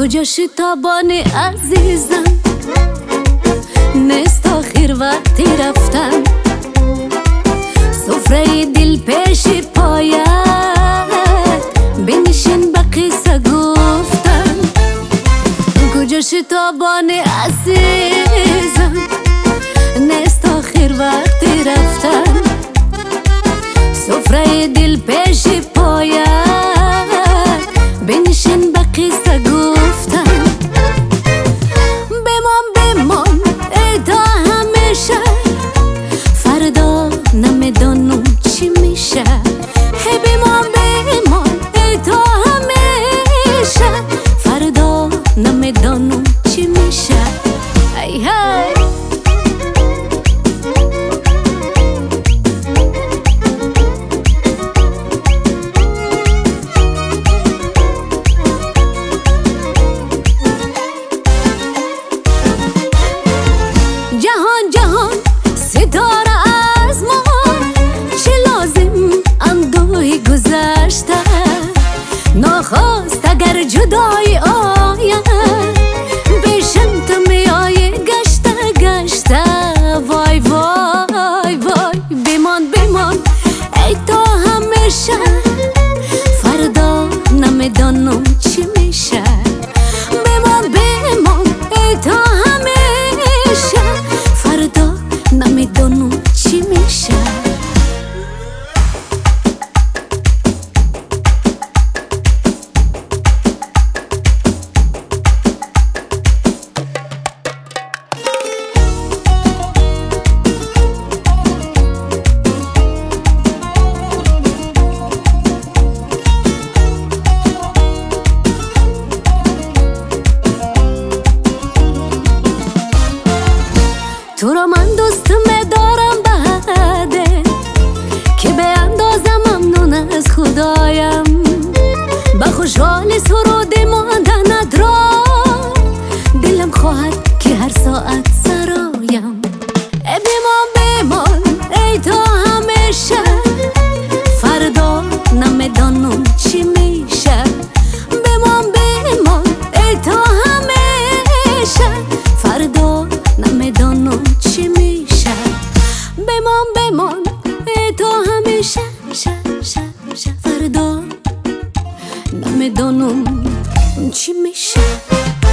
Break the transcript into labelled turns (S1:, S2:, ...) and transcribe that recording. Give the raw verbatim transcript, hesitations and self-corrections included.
S1: کجا شتابان عزیزم، نیست آخر وقتی رفتن. سفره دل پیش پایت بنشین با قصه گفتن. کجا شتابان عزیزم، نیست آخر وقتی رفتن. سفره دل پیش پایت بنشین با قصه گفتن. بمان بمان ای تا همیشه، فردا نمیدانم چی میشه. هی بمان بمان ای تا همیشه، فردا نمیدانم چی میشه. ای هی جهان جهان ستاره از ما، چه لازم اندوه گذشته. ناخواست اگر جدای آید، پیشم تو می آیی گشته گشته. وای وای وای بمان بمان ای تا همیشه، فردا نمیدانم چی میشه. بمان بمان ای تا همیشه، فردا نمیدانم چی میشه. تو را من دوست می‌دارم بده، که به اندازه ممنون از خدایم. با خوشحالی سرود ماندنت را دلم خواهد که هر ساعت سرایم. ای بمان بمان ای تا همیشه، فردا نمیدانم چی میشه. بمان بمان ای تا همیشه، فردا نمیدانم چی میشه. بمان بمان ای تو همیشه، شه شه شه، فردا نمیدانم چی میشه.